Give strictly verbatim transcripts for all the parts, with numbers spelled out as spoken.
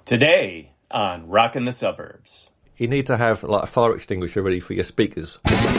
Today on Rockin' the Suburbs. You need to have like a fire extinguisher ready for your speakers.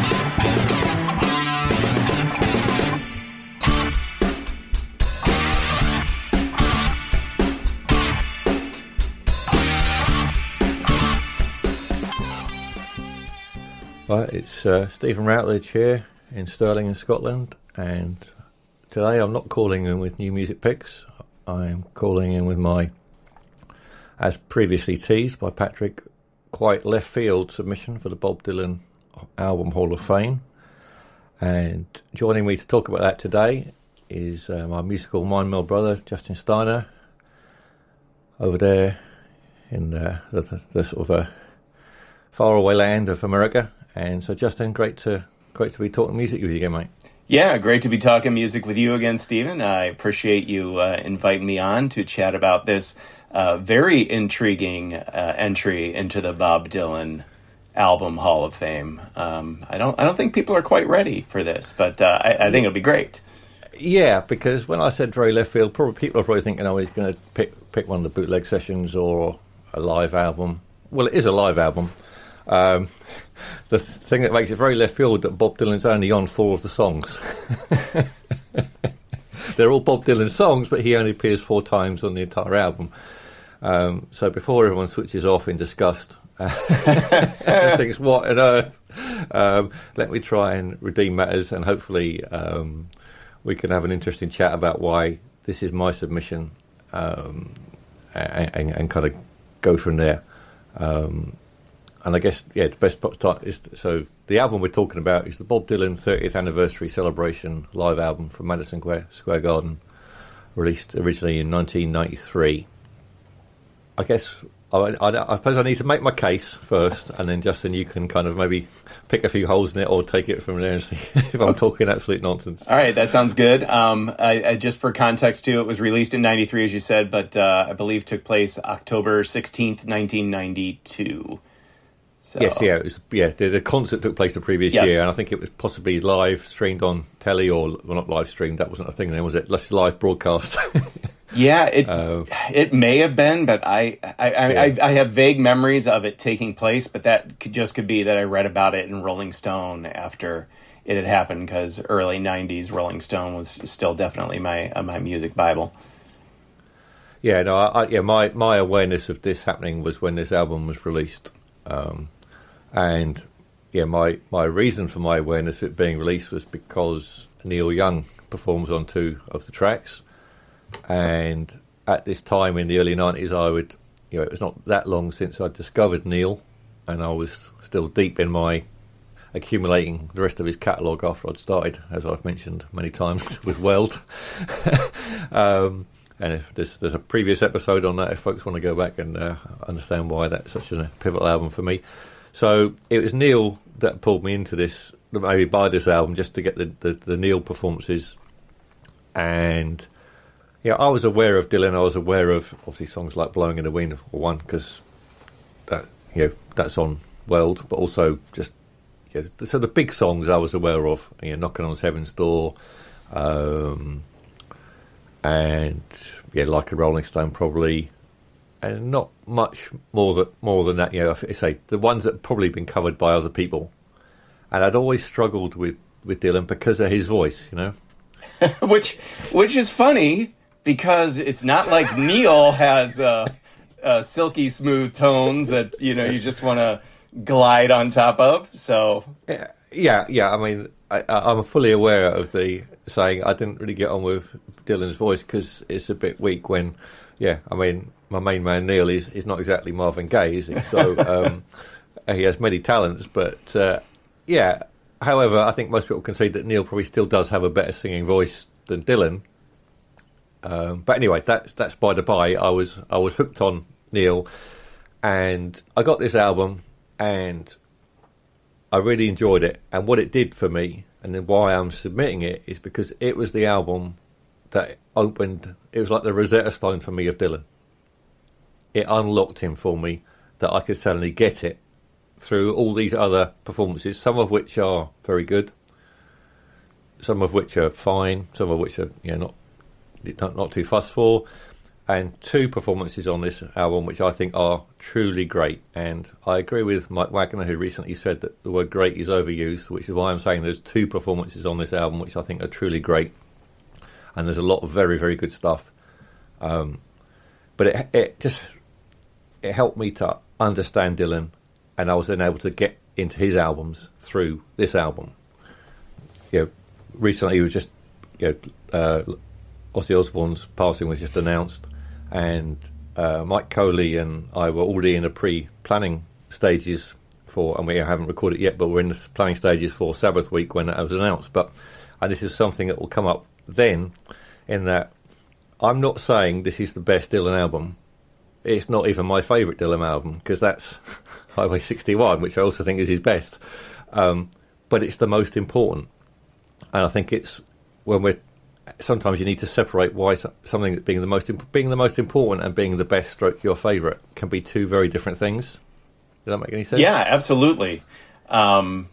Right, it's uh, Stephen Routledge here in Stirling in Scotland, and today I'm not calling in with new music picks. I am calling in with my, as previously teased by Patrick, quite left field submission for the Bob Dylan Album Hall of Fame. And joining me to talk about that today is uh, my musical mind meld brother, Justin Steiner, over there in the, the, the sort of a faraway land of America. And so, Justin, great to great to be talking music with you again, mate. Yeah, great to be talking music with you again, Stephen. I appreciate you uh, inviting me on to chat about this uh, very intriguing uh, entry into the Bob Dylan Album Hall of Fame. Um, I don't I don't think people are quite ready for this, but uh, I, I think it'll be great. Yeah, because when I said very left field, probably people are probably thinking, oh, he's going to pick pick one of the bootleg sessions or a live album. Well, it is a live album. Um, the th- thing that makes it very left field that Bob Dylan's only on four of the songs. They're all Bob Dylan songs, but he only appears four times on the entire album. Um, so before everyone switches off in disgust uh, and thinks, what on earth? Um, let me try and redeem matters, and hopefully um, we can have an interesting chat about why this is my submission, um, and, and, and kind of go from there. Um, And I guess, yeah, the best spot to start is, so the album we're talking about is the Bob Dylan thirtieth Anniversary Celebration live album from Madison Square, Square Garden, released originally in nineteen ninety-three. I guess, I, I, I suppose I need to make my case first, and then, Justin, you can kind of maybe pick a few holes in it or take it from there and see if I'm talking absolute nonsense. All right, that sounds good. Um, I, I, just for context, too, it was released in ninety-three, as you said, but uh, I believe took place October sixteenth, nineteen ninety-two. So. Yes, yeah, it was. Yeah, the, the concert took place the previous yes. year, and I think it was possibly live streamed on telly, or well, not live streamed. That wasn't a thing then, was it? Let's live broadcast. yeah, it uh, it may have been, but I I, I, yeah. I I have vague memories of it taking place. But that could just could be that I read about it in Rolling Stone after it had happened, because early nineties Rolling Stone was still definitely my uh, my music bible. Yeah, no, I, I, yeah, my my awareness of this happening was when this album was released. Um, and yeah, my, my reason for my awareness of it being released was because Neil Young performs on two of the tracks, and at this time in the early nineties, I would, you know, it was not that long since I discovered Neil, and I was still deep in my accumulating the rest of his catalogue after I'd started, as I've mentioned many times, with Weld. um, And if there's, there's a previous episode on that, if folks want to go back and uh, understand why that's such a pivotal album for me. So it was Neil that pulled me into this, maybe buy this album just to get the, the, the Neil performances. And yeah, I was aware of Dylan. I was aware of obviously songs like "Blowing in the Wind" or one, because that, you know, that's on Weld, but also just yeah, so the big songs I was aware of. You know, "Knocking on Heaven's Door." Um, And yeah, like a Rolling Stone, probably, and not much more that more than that. You know, I say the ones that probably been covered by other people, and I'd always struggled with, with Dylan because of his voice. You know, which which is funny because it's not like Neil has uh, uh, silky smooth tones that you know you just want to glide on top of. So yeah, yeah, yeah. I mean, I, I'm fully aware of the saying I didn't really get on with Dylan's voice because it's a bit weak when, yeah, I mean, my main man Neil is, is not exactly Marvin Gaye, is he? So um, he has many talents, but uh, yeah, however, I think most people concede that Neil probably still does have a better singing voice than Dylan. Um, but anyway, that's that's by the by. I was I was hooked on Neil, and I got this album, and I really enjoyed it. And what it did for me, and then why I'm submitting it, is because it was the album that opened. It was like the Rosetta Stone for me of Dylan. It unlocked him for me, that I could suddenly get it through all these other performances, some of which are very good, some of which are fine, some of which are, you know, not not, not too fussed for. and two performances on this album which I think are truly great. And I agree with Mike Wagner, who recently said that the word great is overused, which is why I'm saying there's two performances on this album which I think are truly great. And there's a lot of very, very good stuff. Um, but it, it just it helped me to understand Dylan, and I was then able to get into his albums through this album. You know, recently, we just you know, uh, Ozzy Osbourne's passing was just announced, and uh, Mike Coley and I were already in the pre-planning stages for, and we haven't recorded it yet, but we're in the planning stages for Sabbath Week when that was announced. But and this is something that will come up then, in that I'm not saying this is the best Dylan album. It's not even my favourite Dylan album, because that's Highway sixty-one, which I also think is his best. Um, but it's the most important. And I think it's when we're sometimes you need to separate why something being the most imp- being the most important and being the best stroke your favourite can be two very different things. Does that make any sense? Yeah, absolutely. Um,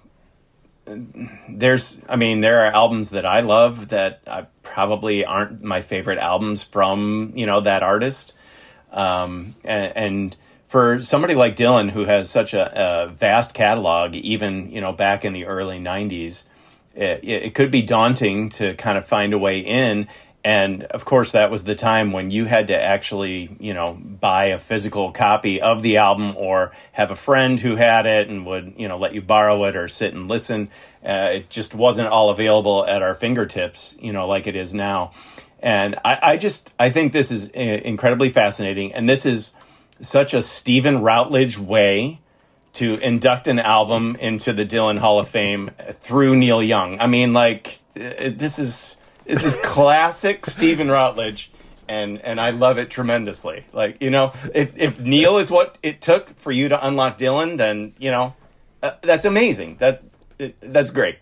there's, I mean, there are albums that I love that I probably aren't my favorite albums from, you know, that artist. Um, and, and for somebody like Dylan, who has such a, a vast catalog, even, you know, back in the early nineties, it, it could be daunting to kind of find a way in. And of course, that was the time when you had to actually, you know, buy a physical copy of the album or have a friend who had it and would, you know, let you borrow it or sit and listen. Uh, it just wasn't all available at our fingertips, you know, like it is now. And I, I just, I think this is incredibly fascinating. And this is such a Stephen Routledge way to induct an album into the Dylan Hall of Fame through Neil Young. I mean, like, this is... This is classic Stephen Routledge, and, and I love it tremendously. Like, you know, if, if Neil is what it took for you to unlock Dylan, then, you know, uh, that's amazing. That it, That's great.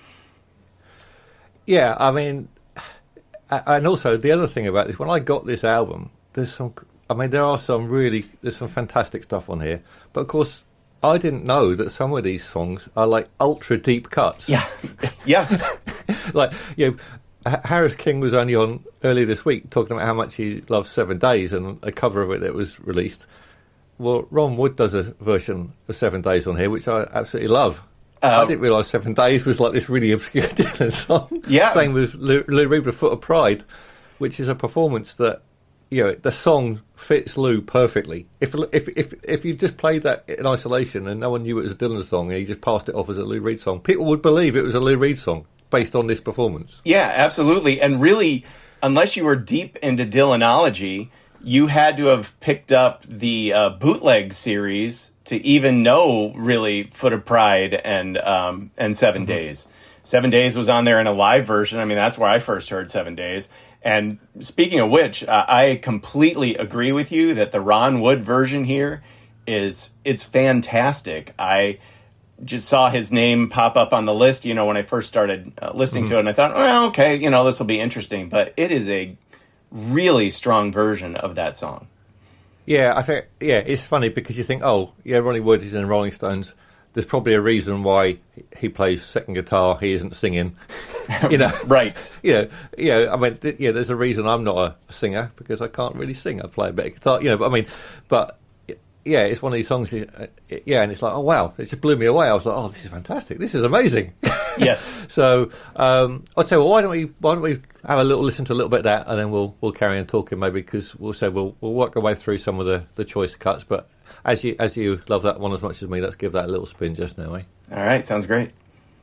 Yeah, I mean, and also the other thing about this, when I got this album, there's some, I mean, there are some really, there's some fantastic stuff on here. But of course, I didn't know that some of these songs are like ultra deep cuts. Yeah. Yes. Like, you know, Harris King was only on earlier this week talking about how much he loves Seven Days and a cover of it that was released. Well, Ron Wood does a version of Seven Days on here, which I absolutely love. Uh, I didn't realise Seven Days was like this really obscure Dylan song. Yeah. Same with Lou, Lou Reed, Foot of Pride, which is a performance that, you know, the song fits Lou perfectly. If if if if you just played that in isolation and no one knew it was a Dylan song and you just passed it off as a Lou Reed song, people would believe it was a Lou Reed song based on this performance. Yeah, absolutely. And really, unless you were deep into Dylanology, you had to have picked up the uh, bootleg series to even know, really, Foot of Pride and um, and Seven mm-hmm. Days. Seven Days was on there in a live version. I mean, that's where I first heard Seven Days. And speaking of which, uh, I completely agree with you that the Ron Wood version here is, it's fantastic. I just saw his name pop up on the list, you know, when I first started uh, listening mm-hmm. to it, and I thought, well, okay, you know, this will be interesting. But it is a really strong version of that song. Yeah, I think, yeah, it's funny because you think, oh, yeah, Ronnie Wood is in Rolling Stones. There's probably a reason why he plays second guitar. He isn't singing, you know. Right. You know, you know, I mean, th- yeah, there's a reason I'm not a singer because I can't really sing. I play a bit of guitar, you know, but I mean, but... yeah, it's one of these songs, uh, yeah, and it's like, oh, wow, it just blew me away. I was like, oh, this is fantastic. This is amazing. Yes. So, um, I'll tell you what, why don't we why don't we have a little listen to a little bit of that, and then we'll we'll carry on talking maybe, because we'll say we'll we'll work our way through some of the, the choice cuts. But as you as you love that one as much as me, let's give that a little spin just now, eh? All right, sounds great.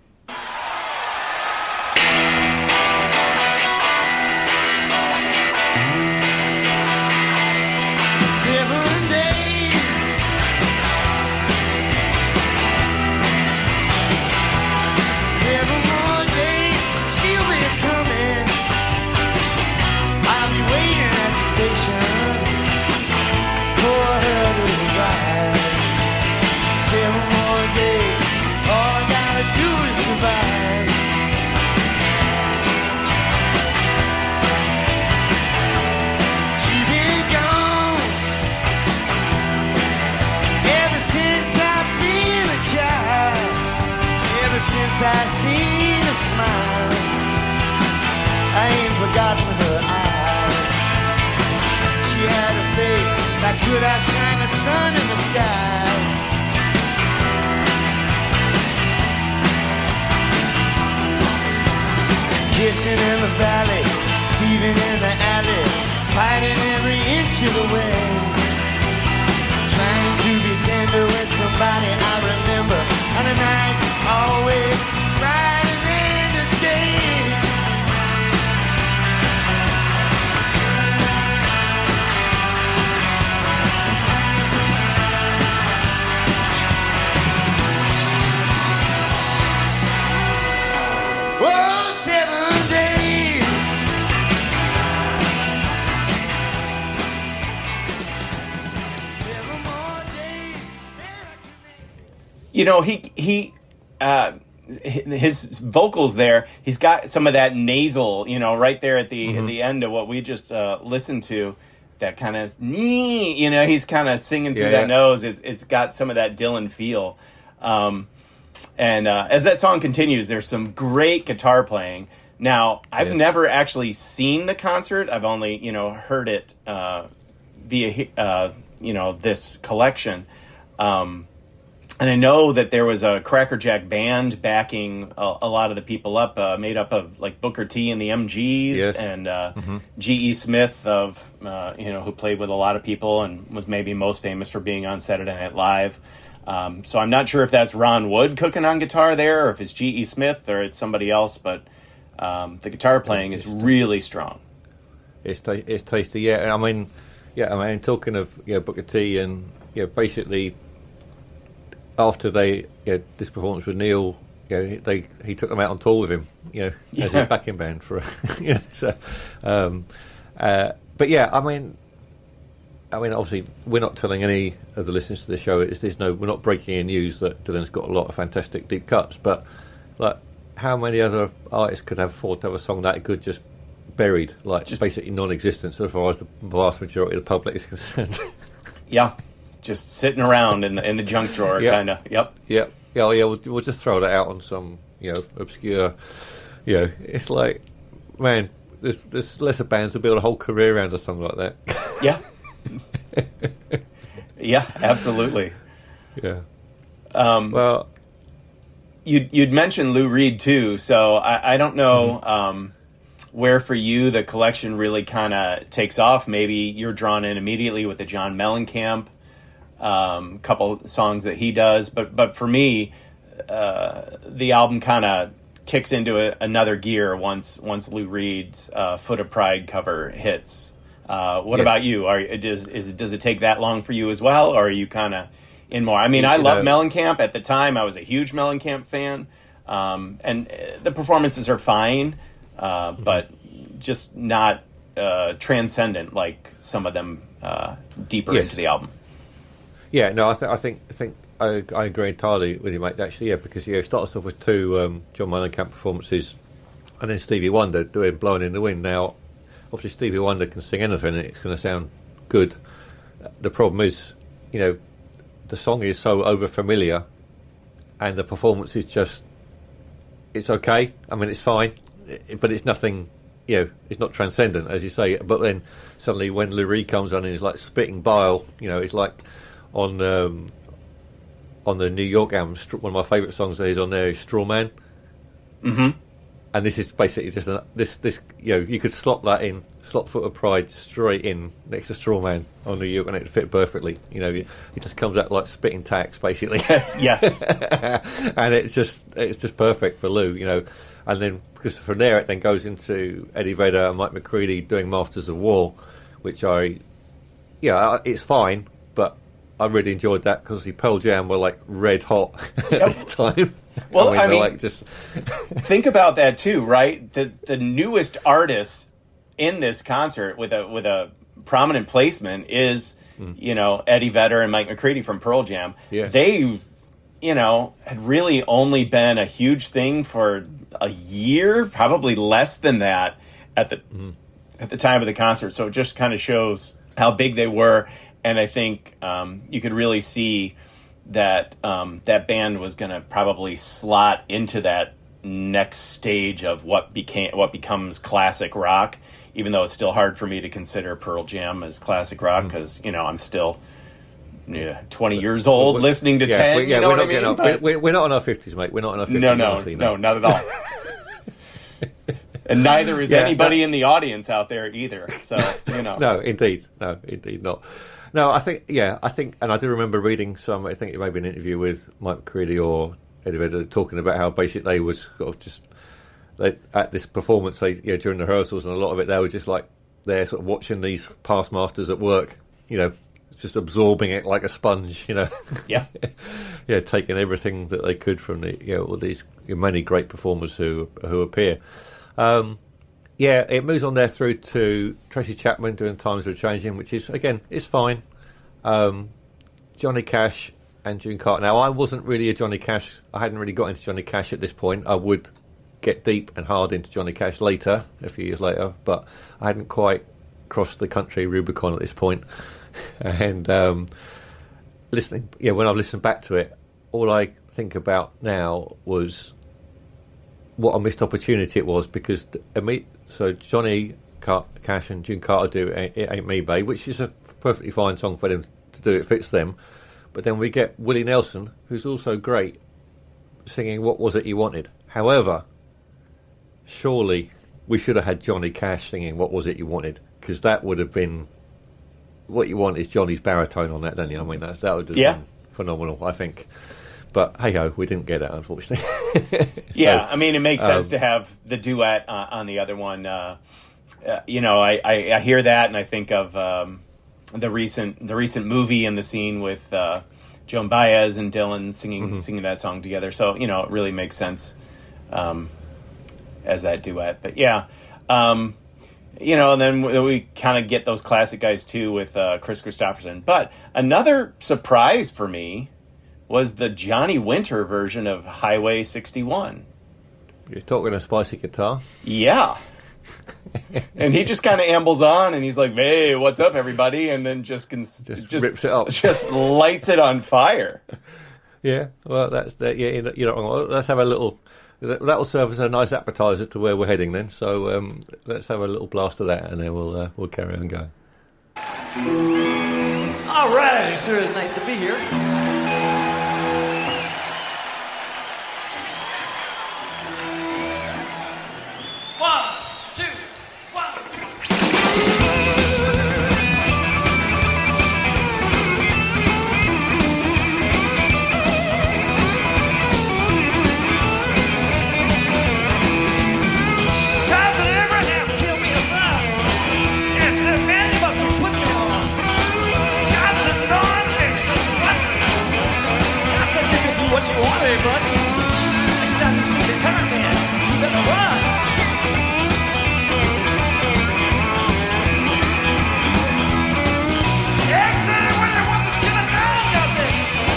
I see the smile, I ain't forgotten her eyes. She could outshine the sun in the sky. It's kissing in the valley, thieving in the alley, fighting every inch of the way. Trying to be tender with somebody I remember on a night always brighter than the day. Oh, seven days. Seven more days. You know, he he uh, his vocals there. He's got some of that nasal, you know, right there at the Mm-hmm. at the end of what we just uh, listened to. That kind of, you know, he's kind of singing through Yeah, that yeah. nose. It's it's got some of that Dylan feel. Um, and uh, as that song continues, there's some great guitar playing. Now, I've Yes. never actually seen the concert. I've only, you know, heard it uh, via, uh, you know, this collection. Um, and I know that there was a Cracker Jack band backing a, a lot of the people up, uh, made up of like Booker T and the M Gs Yes. and uh, G E Smith of, uh, you know, who played with a lot of people and was maybe most famous for being on Saturday Night Live. Um, so I'm not sure if that's Ron Wood cooking on guitar there, or if it's G E Smith or it's somebody else, but um, the guitar playing is really strong. It's ta- it's tasty, yeah. I mean, yeah. I mean, talking of you know, Booker T and yeah, basically after they yeah, this performance with Neil, you know, they he took them out on tour with him, you know, as Yeah. his backing band for, you know, so. Um, uh, but yeah, I mean, I mean, obviously, we're not telling any of the listeners to the show. It's, there's no, we're not breaking any news that Dylan's got a lot of fantastic deep cuts. But like, how many other artists could have thought to have a song that good just buried, like just basically non-existent, so far as the vast majority of the public is concerned? Yeah, just sitting around in the in the junk drawer, Yeah. kind of. Yep. Yeah, yeah, oh, yeah. We'll, we'll just throw that out on some, you know, obscure. You know, it's like, man, there's there's lesser bands to build a whole career around a song like that. Yeah. Yeah, absolutely. Yeah. Um, Well, you'd, you'd mentioned Lou Reed, too, so I, I don't know Mm-hmm. um, where for you the collection really kind of takes off. Maybe you're drawn in immediately with the John Mellencamp um, couple songs that he does, but but for me, uh, the album kind of kicks into a, another gear once once Lou Reed's uh, Foot of Pride cover hits. Uh, what Yes. about you? Are does is does it take that long for you as well, or are you kind of in more? I mean, I You love know- Mellencamp. At the time, I was a huge Mellencamp fan, um, and uh, the performances are fine, uh, Mm-hmm. but just not uh, transcendent like some of them uh, deeper Yes. into the album. yeah, no, I, th- I think I think I, I agree entirely with you, mate. Actually, yeah, because yeah, it starts off with two um, John Mellencamp performances, and then Stevie Wonder doing "Blowing in the Wind." Now, obviously, Stevie Wonder can sing anything, and it's going to sound good. The problem is, you know, the song is so over familiar, and the performance is just, it's okay. I mean, it's fine, i- but it's nothing, you know, it's not transcendent, as you say. But then suddenly when Lou Reed comes on and he's like spitting bile, you know, it's like on um, on the New York album, Str- one of my favourite songs that is on there is Straw Man. Mm-hmm. And this is basically just an, this this you know, you could slot that in, slot Foot of Pride straight in next to Straw Man on New York, and it'd fit perfectly. You know, it just comes out like spitting tacks, basically. Yes. And it's just it's just perfect for Lou, you know. And then because from there it then goes into Eddie Vedder and Mike McCready doing Masters of War, which I, yeah, it's fine, but I really enjoyed that because the Pearl Jam were like red hot at the time. Well, I they're mean- like just Think about that too, right? The the newest artist in this concert with a with a prominent placement is you know Eddie Vedder and Mike McCready from Pearl Jam. Yeah. They, you know, had really only been a huge thing for a year, probably less than that at the at the time of the concert. So it just kind of shows how big they were, and I think um, you could really see that um, that band was going to probably slot into that next stage of what became what becomes classic rock even though it's still hard for me to consider Pearl Jam as classic rock because, you know, I'm still yeah, twenty years old we're, listening to yeah, ten. We, yeah, you know we're, what not I mean? up, but, we're, we're not in our fifties, mate. We're not in our fifties. No, no, honestly, no, no, not at all. And neither is yeah, anybody no. in the audience out there either. So, you know. No, indeed. No, indeed not. No, I think, yeah, I think, and I do remember reading some, I think it may be an interview with Mike McCready or Eddie Vedder talking about how basically they was sort of just, they, at this performance, they, you know, during the rehearsals and a lot of it, they were just like, they're sort of watching these past masters at work, you know, just absorbing it like a sponge, you know. Yeah. Yeah, taking everything that they could from the, you know, all these many great performers who who appear. Um, yeah, it moves on there through to Tracy Chapman doing Times Are Changing, which is, again, it's fine. Um, Johnny Cash and June Carter. Now, I wasn't really a Johnny Cash. I hadn't really got into Johnny Cash at this point. I would get deep and hard into Johnny Cash later, a few years later, but I hadn't quite crossed the country Rubicon at this point. And um, listening, yeah, when I've listened back to it, all I think about now was what a missed opportunity it was because so Johnny Car- Cash and June Carter do It Ain't Me Babe, which is a perfectly fine song for them to do. It fits them. But then we get Willie Nelson, who's also great, singing What Was It You Wanted. However, surely we should have had Johnny Cash singing What Was It You Wanted, because that would have been what you want is Johnny's baritone on that, don't you? I mean, that, that would have yeah. been phenomenal, I think. But hey ho, we didn't get that, unfortunately. so, yeah, I mean, it makes sense um, to have the duet uh, on the other one. Uh, uh, you know, I, I, I hear that and I think of um, the recent the recent movie and the scene with uh, Joan Baez and Dylan singing mm-hmm. singing that song together. So, you know, it really makes sense um, as that duet. But yeah, um, you know, and then we, we kind of get those classic guys too with uh, Chris Christopherson. But another surprise for me was the Johnny Winter version of Highway sixty-one. You're talking a spicy guitar? Yeah. And he just kind of ambles on, and he's like, hey, what's up, everybody? And then just cons- just, just rips it up. Just lights it on fire. Yeah, well, that's that. Yeah, you know, let's have a little... That will serve as a nice appetizer to where we're heading then. So um, let's have a little blast of that, and then we'll uh, we'll carry on going. All right, it's sure nice to be here. One, two, one, two. Cousin Abraham killed me a son and said, man, you must be putting me on. God says, no, I ain't such a button. God said, you can do what you want, eh, bud? Next time you see the con man, you better run. Exit when you want this killer down, God says.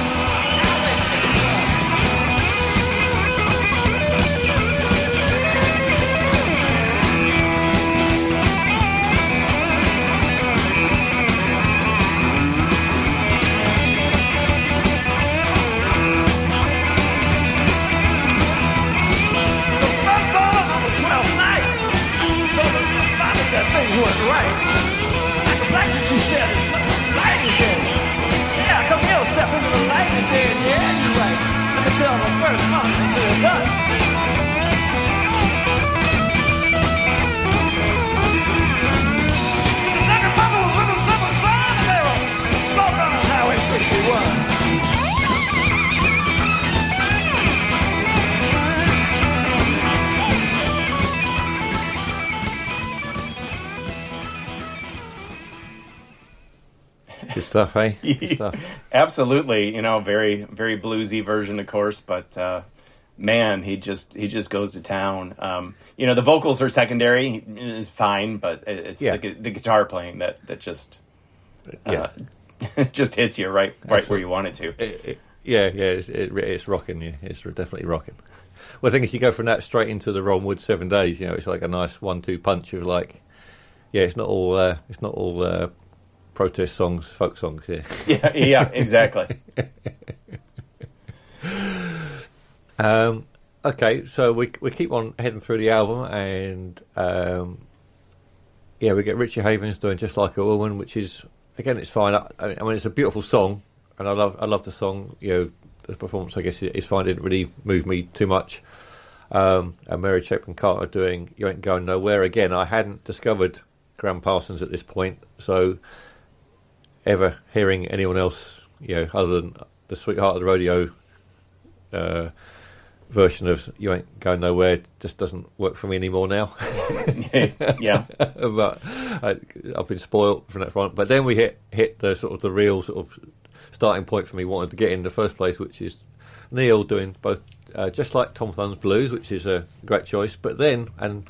First order on the twelfth night told us nobody that things weren't right. Like a black she said, as much as light is there. Yeah, come here, step into the light and say, yeah, you're right. Let me tell them first, huh? They say it's done. The second bumper was with the silver sign, and they were both on Highway sixty-one. Good stuff, eh? Good stuff. Absolutely, you know, very very bluesy version, of course, but uh, man, he just he just goes to town. Um, you know, the vocals are secondary, is fine, but it's Yeah. the, the guitar playing that that just Yeah. uh, just hits you right right where you want it to. It, it, yeah, yeah, it's, it, it's rocking. Yeah, it's definitely rocking. Well, the thing is, you go from that straight into the Ron Wood Seven Days. You know, it's like a nice one-two punch of like, yeah, it's not all, uh, it's not all uh, protest songs, folk songs. Yeah, Yeah, yeah, exactly. um, okay, so we we keep on heading through the album, and um, yeah, we get Richie Havens doing Just Like a Woman, which is, again, it's fine. I, I mean, it's a beautiful song, and I love I love the song. You know, the performance, I guess, is fine. It didn't really move me too much. Um, and Mary Chapin Carter doing You Ain't Going Nowhere. Again, I hadn't discovered Graham Parsons at this point, so ever hearing anyone else, you know, other than the Sweetheart of the Rodeo uh, version of You Ain't Going Nowhere just doesn't work for me anymore now. Yeah. But I, I've been spoiled from that front. But then we hit hit the sort of the real sort of starting point for me wanting to get in the first place, which is Neil doing both uh, Just Like Tom Thumb's Blues, which is a great choice, but then, and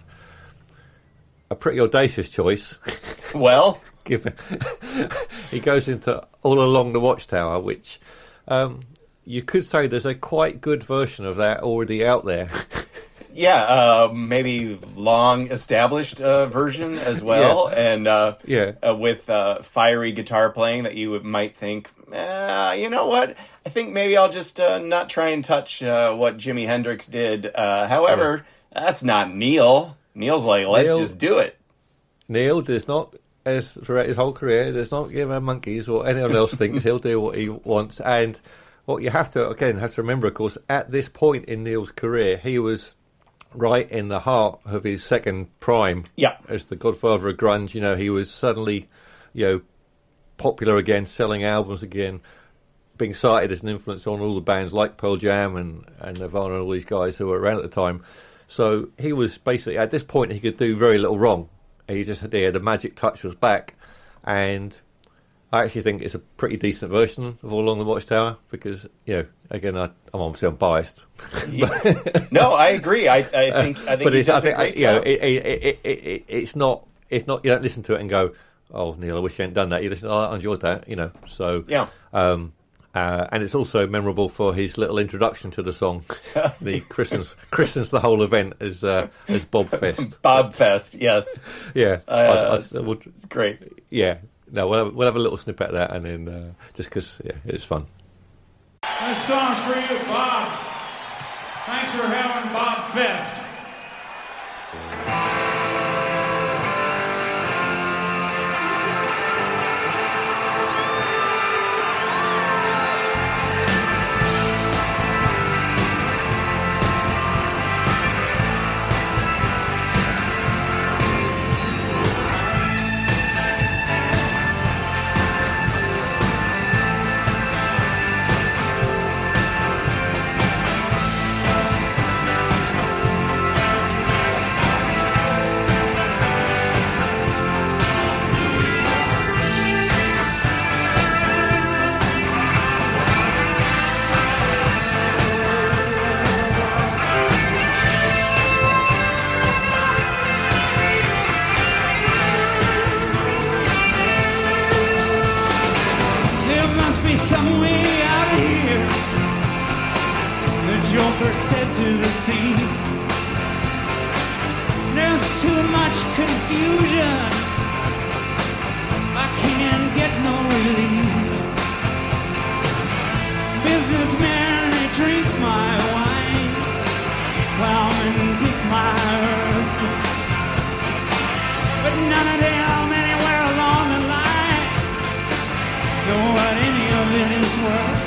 a pretty audacious choice. Well, given he goes into All Along the Watchtower, which um, you could say there's a quite good version of that already out there. Yeah, uh, maybe long established uh, version as well, Yeah. and uh, Yeah. uh, with uh, fiery guitar playing that you would, might think, uh, you know what? I think maybe I'll just uh, not try and touch uh, what Jimi Hendrix did. Uh, however, that's not Neil. Neil's like, let's Neil- just do it. Neil does not, as throughout his whole career, does not give a monkeys or anyone else thinks he'll do what he wants. And what you have to, again, have to remember, of course, at this point in Neil's career, he was right in the heart of his second prime. Yeah. As the godfather of grunge, you know, he was suddenly, you know, popular again, selling albums again, being cited as an influence on all the bands like Pearl Jam and, and Nirvana and all these guys who were around at the time. So he was basically, at this point, he could do very little wrong. He just had, yeah, the magic touch was back, and I actually think it's a pretty decent version of All Along the Watchtower because, you know, again, I, I'm obviously unbiased. No, I agree. I, I think I think But he it's, I does a think, great you know, job. it, it, it, it, it, it's not, it's not. You don't listen to it and go, "Oh, Neil, I wish you hadn't done that." You listen, "Oh, I enjoyed that," you know. So Yeah. Um, uh, and it's also memorable for his little introduction to the song. The christens christens the whole event as uh, as Bob Fest. Bob Fest, yes. Yeah, Uh, I, I, it's, I would, it's great. yeah. No, we'll have, we'll have a little snippet of that, and then uh, just because, yeah, it's fun. This song's for you, Bob. Thanks for having Bob Fest. There must be some way out of here, the Joker said to the thief. There's too much confusion, I can't get no relief. Businessmen, they drink my wine, plowmen dig my earth, but none of them anywhere along the line know what any of it is worth.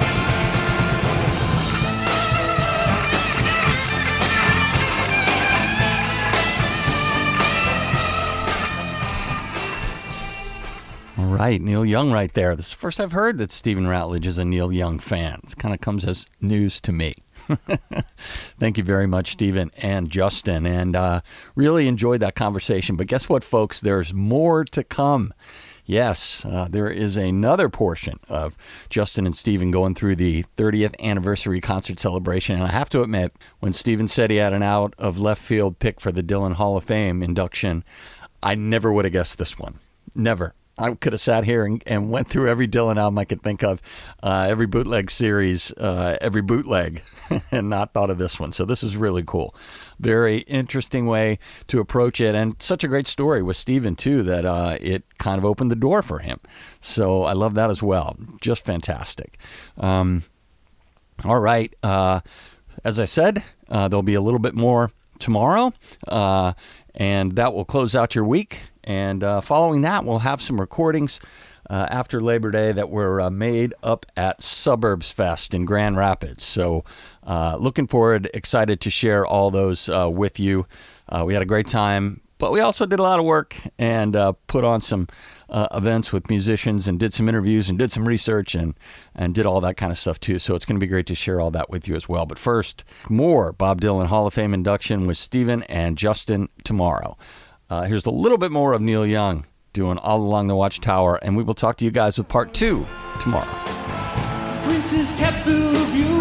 All right, Neil Young right there. This is the first I've heard that Stephen Routledge is a Neil Young fan. It kind of comes as news to me. Thank you very much, Stephen and Justin, and uh, really enjoyed that conversation. But guess what, folks? There's more to come. Yes, uh, there is another portion of Justin and Stephen going through the thirtieth anniversary concert celebration. And I have to admit, when Stephen said he had an out of left field pick for the Dylan Hall of Fame induction, I never would have guessed this one. Never. I could have sat here and, and went through every Dylan album I could think of, uh, every bootleg series, uh, every bootleg, and not thought of this one. So this is really cool. Very interesting way to approach it, and such a great story with Stephen, too, that uh, it kind of opened the door for him. So I love that as well. Just fantastic. Um, all right. Uh, as I said, uh, there'll be a little bit more tomorrow, uh, and that will close out your week. And uh, following that, we'll have some recordings uh, after Labor Day that were uh, made up at Suburbs Fest in Grand Rapids. So uh, looking forward, excited to share all those uh, with you. Uh, we had a great time, but we also did a lot of work and uh, put on some uh, events with musicians and did some interviews and did some research and, and did all that kind of stuff too. So it's going to be great to share all that with you as well. But first, more Bob Dylan Hall of Fame induction with Stephen and Justin tomorrow. Uh, here's a little bit more of Neil Young doing All Along the Watchtower, and we will talk to you guys with part two tomorrow. Princes kept the view.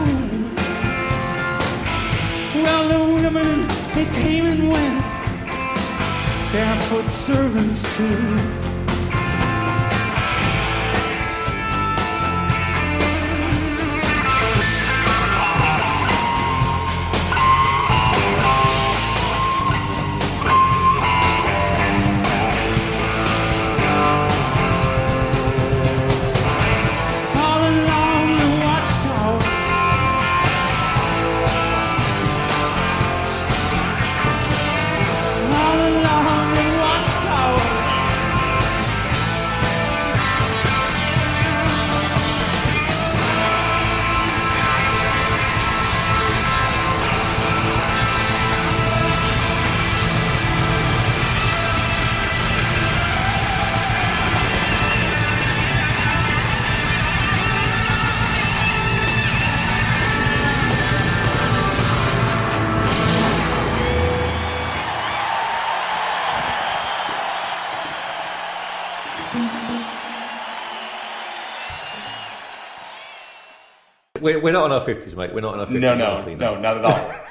Well, the women, they came and went. Barefoot servants too. We're, we're not in our fifties, mate. We're not in our fifties. No, no, honestly, no, not at all.